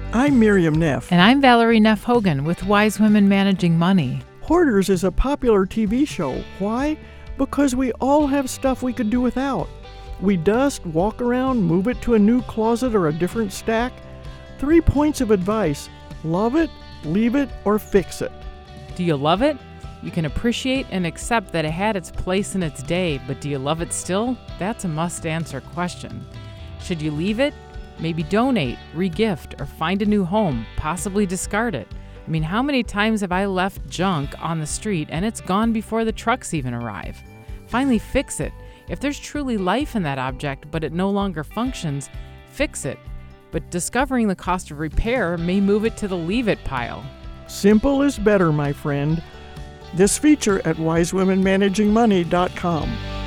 I'm Miriam Neff. And I'm Valerie Neff Hogan with Wise Women Managing Money. Hoarders is a popular TV show. Why? Because we all have stuff we could do without. We dust, walk around, move it to a new closet or a different stack. 3 points of advice: love it, leave it, or fix it. Do you love it? You can appreciate and accept that it had its place in its day, but do you love it still? That's a must-answer question. Should you leave it? Maybe donate, regift, or find a new home, possibly discard it. I mean, how many times have I left junk on the street and it's gone before the trucks even arrive? Finally, fix it. If there's truly life in that object, but it no longer functions, fix it. But discovering the cost of repair may move it to the leave it pile. Simple is better, my friend. This feature at wisewomenmanagingmoney.com.